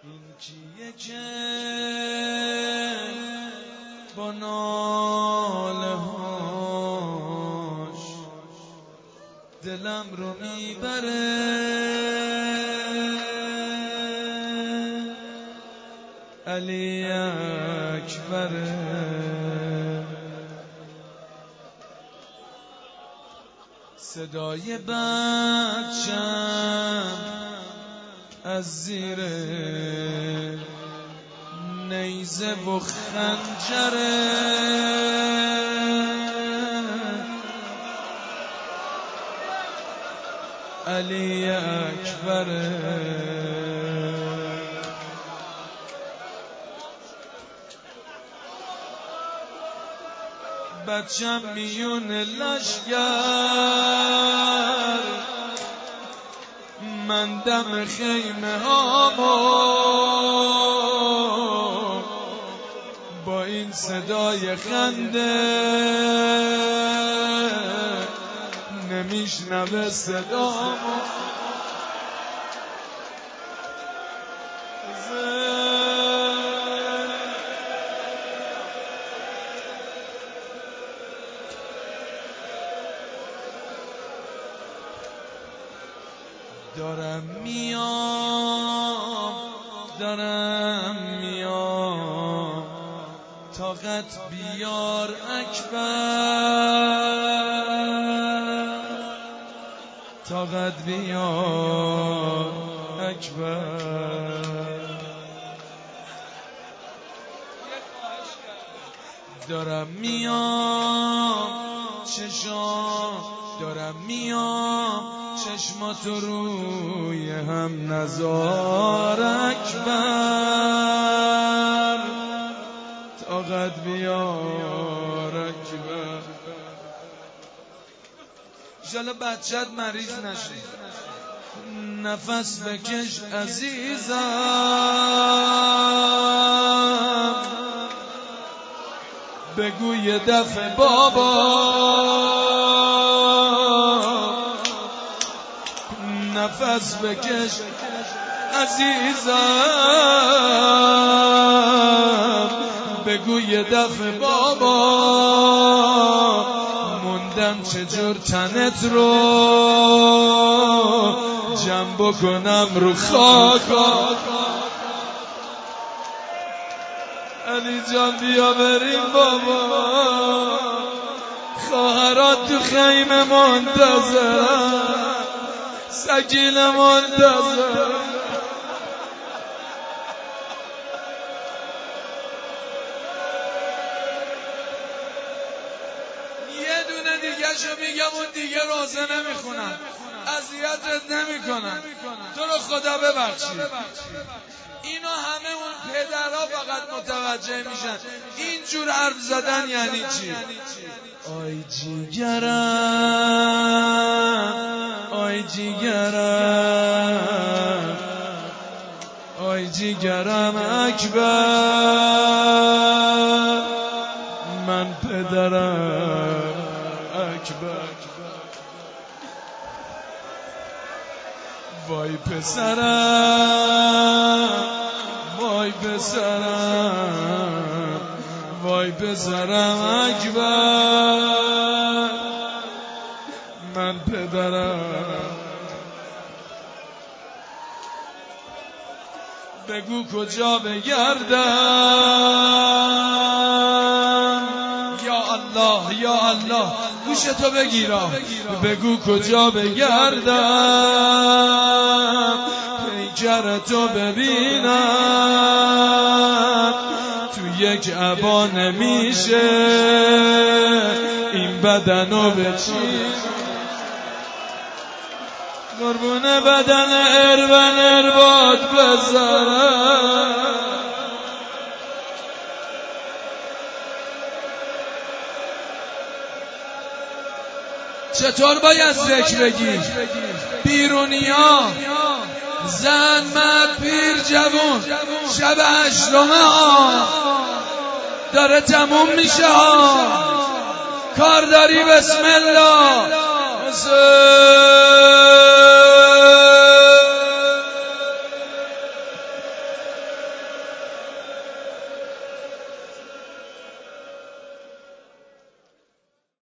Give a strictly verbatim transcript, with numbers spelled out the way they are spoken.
این کیه که با ناله هاش دلم رو میبره، علی اکبره. صدای بچم از زیر نیزه و خنجره، علی اکبره. بچم میون لشگر، من دم خیمه هامو با این صدای خنده نمیشنوه صدامو. دارم میام دارم میام طاقت بیار اکبر، طاقت بیار اکبر. دارم میام چشام دارم میام چشماتو روی هم نزار اکبر، طاقت بیار اکبر. انشالله بچت مریض نشه، نفس بکش عزیزم، بگو یه دفعه بابا. نفس بکش عزیزم، بگو یه دفعه بابا. موندم چجور تنت رو جمع بکنم رو خاکا. علی جان بیا بریم بابا، خواهرات تو خیمه منتظرم، سکینه منتظر. یه دونه دیگه شو میگم، اون دیگه روزه نمیخونم، اذیتت نمیکنم، تو رو خدا ببخشید. اینو همه اون پدرها فقط متوجه میشن اینجور حرف زدن یعنی چی. آی جیگرم آی جیگرم آی جیگرم اکبر، من پدرم اکبر. وای پسرم وای پسرم وای پسرم اکبر، من پدرم. بگو کجا بگردم، یا الله یا الله گوشتو بگیرم. بگو کجا بگردم پیکرتو ببینم، تو یک عبا نمیشه این بدنو بچین. قربون بدن اربن ارباد بذارم، چطور باید ذکر بگی؟ بیرونیا زن مرد پیر جوون شب هشتمه ها داره تموم میشه ها، کار داری بسم الله.